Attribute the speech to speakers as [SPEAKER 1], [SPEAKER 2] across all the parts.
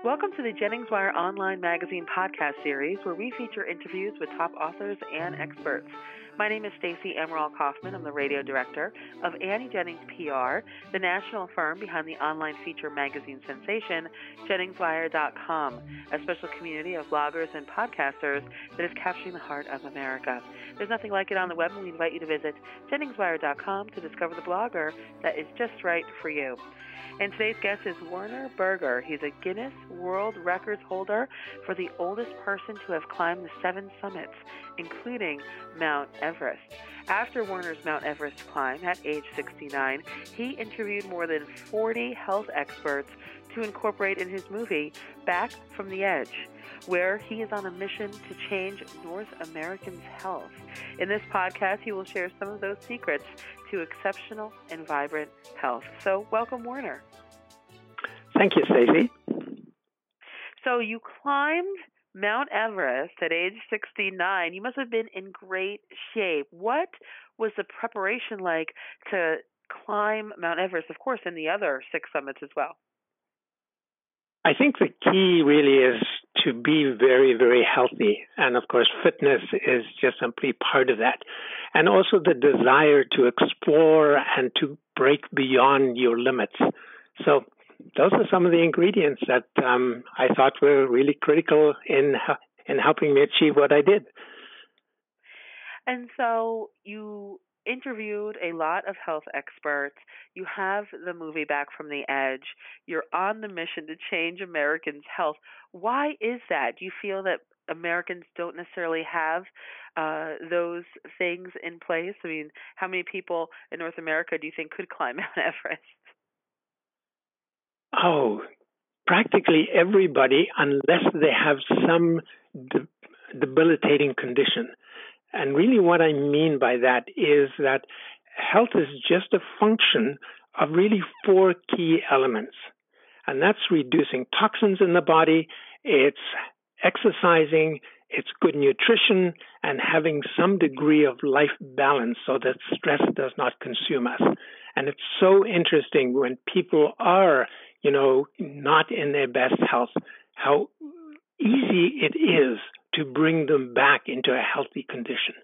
[SPEAKER 1] Welcome to the Jennings Wire Online Magazine podcast series, where we feature interviews with top authors and experts. My name is Stacey Emerald Kaufman. I'm the radio director of Annie Jennings PR, the national firm behind the online feature magazine sensation, JenningsWire.com, a special community of bloggers and podcasters that is capturing the heart of America. There's nothing like it on the web, and we invite you to visit JenningsWire.com to discover the blogger that is just right for you. And today's guest is Werner Berger. He's a Guinness World Records holder for the oldest person to have climbed the 7 summits, including Mount Everest. After Werner's Mount Everest climb at age 69, he interviewed more than 40 health experts to incorporate in his movie Back from the Edge, where he is on a mission to change North Americans' health. In this podcast, he will share some of those secrets to exceptional and vibrant health. So welcome, Werner.
[SPEAKER 2] Thank you, Stacey.
[SPEAKER 1] So you climbed Mount Everest at age 69. You must have been in great shape. What was the preparation like to climb Mount Everest, of course, and the other 6 summits as well?
[SPEAKER 2] I think the key really is to be very, very healthy. And of course, fitness is just simply part of that. And also the desire to explore and to break beyond your limits. So those are some of the ingredients that I thought were really critical in helping me achieve what I did.
[SPEAKER 1] And so you interviewed a lot of health experts. You have the movie Back from the Edge. You're on the mission to change Americans' health. Why is that? Do you feel that Americans don't necessarily have those things in place? I mean, how many people in North America do you think could climb Mount Everest?
[SPEAKER 2] Oh, practically everybody, unless they have some debilitating condition. And really what I mean by that is that health is just a function of really 4 key elements. And that's reducing toxins in the body, it's exercising, it's good nutrition, and having some degree of life balance so that stress does not consume us. And it's so interesting when people are, not in their best health, how easy it is to bring them back into a healthy condition.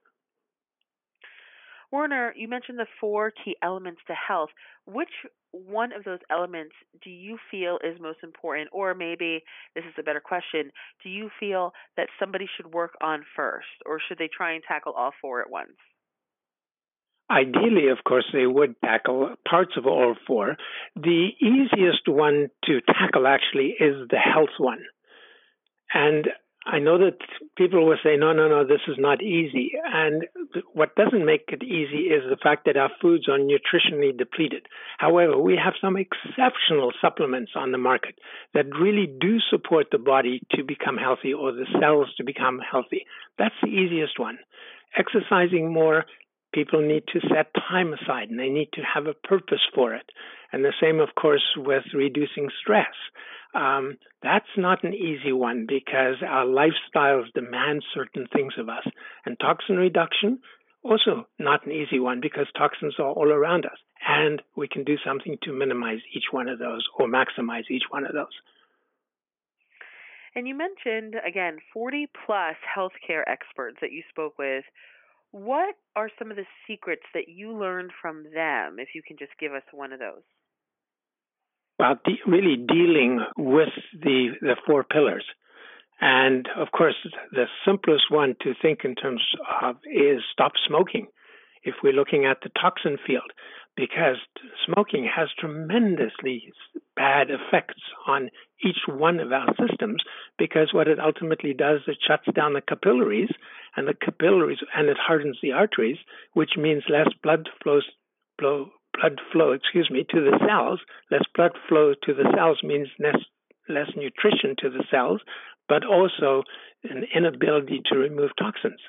[SPEAKER 1] Werner, you mentioned the 4 key elements to health. Which one of those elements do you feel is most important? Or maybe this is a better question. Do you feel that somebody should work on first, or should they try and tackle all 4 at once?
[SPEAKER 2] Ideally, of course, they would tackle parts of all 4. The easiest one to tackle actually is the health one. And I know that people will say, no, this is not easy. And what doesn't make it easy is the fact that our foods are nutritionally depleted. However, we have some exceptional supplements on the market that really do support the body to become healthy or the cells to become healthy. That's the easiest one. Exercising more, people need to set time aside and they need to have a purpose for it. And the same, of course, with reducing stress. That's not an easy one because our lifestyles demand certain things of us. And toxin reduction, also not an easy one because toxins are all around us. And we can do something to minimize each one of those or maximize each one of those.
[SPEAKER 1] And you mentioned, again, 40-plus healthcare experts that you spoke with. What are some of the secrets that you learned from them, if you can just give us one of those?
[SPEAKER 2] Well, really dealing with the 4 pillars. And, of course, the simplest one to think in terms of is stop smoking if we're looking at the toxin field, because smoking has tremendously bad effects on each one of our systems, because what it ultimately does, it shuts down the capillaries, and it hardens the arteries, which means less blood flow to the cells. Less blood flow to the cells means less nutrition to the cells, but also an inability to remove toxins.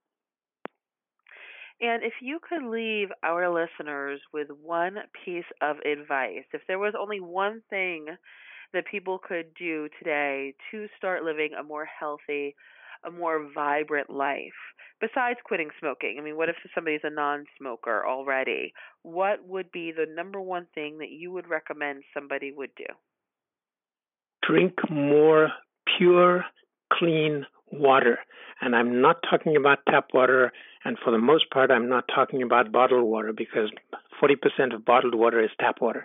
[SPEAKER 1] And if you could leave our listeners with one piece of advice, if there was only one thing that people could do today to start living a more healthy, a more vibrant life, besides quitting smoking? I mean, what if somebody's a non-smoker already? What would be the number one thing that you would recommend somebody would do?
[SPEAKER 2] drink more pure, clean water. And I'm not talking about tap water, and for the most part, I'm not talking about bottled water, because 40% of bottled water is tap water.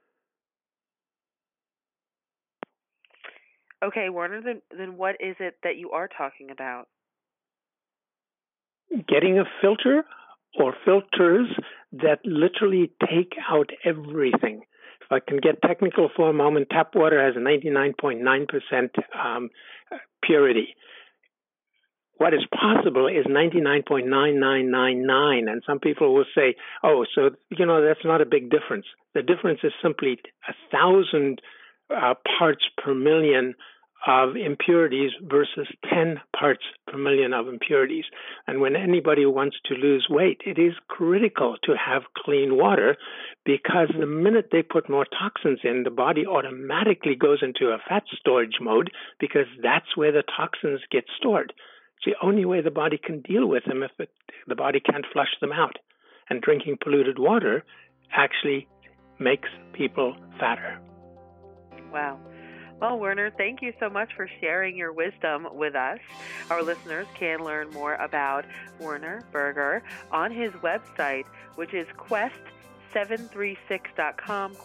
[SPEAKER 1] Okay, Werner, then what is it that you are talking about?
[SPEAKER 2] Getting a filter or filters that literally take out everything. If I can get technical for a moment, tap water has a 99.9% purity. What is possible is 99.9999, and some people will say, oh, so, that's not a big difference. The difference is simply 1,000 parts per million of impurities versus 10 parts per million of impurities. And when anybody wants to lose weight, it is critical to have clean water, because the minute they put more toxins in, the body automatically goes into a fat storage mode, because that's where the toxins get stored. It's the only way the body can deal with them if the body can't flush them out. And drinking polluted water actually makes people fatter.
[SPEAKER 1] Wow. Well, Werner, thank you so much for sharing your wisdom with us. Our listeners can learn more about Werner Berger on his website, which is quest736.com,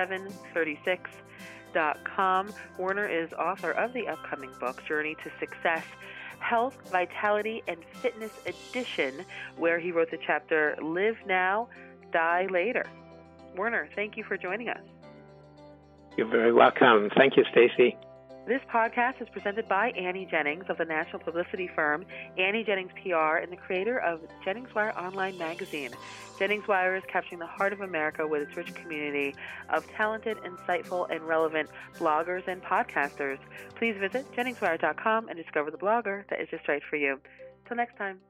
[SPEAKER 1] quest736.com. Werner is author of the upcoming book, Journey to Success, Health, Vitality, and Fitness Edition, where he wrote the chapter, Live Now, Die Later. Werner, thank you for joining us.
[SPEAKER 2] You're very welcome. Thank you, Stacy.
[SPEAKER 1] This podcast is presented by Annie Jennings of the national publicity firm Annie Jennings PR and the creator of Jennings Wire Online Magazine. Jennings Wire is capturing the heart of America with its rich community of talented, insightful, and relevant bloggers and podcasters. Please visit JenningsWire.com and discover the blogger that is just right for you. Till next time.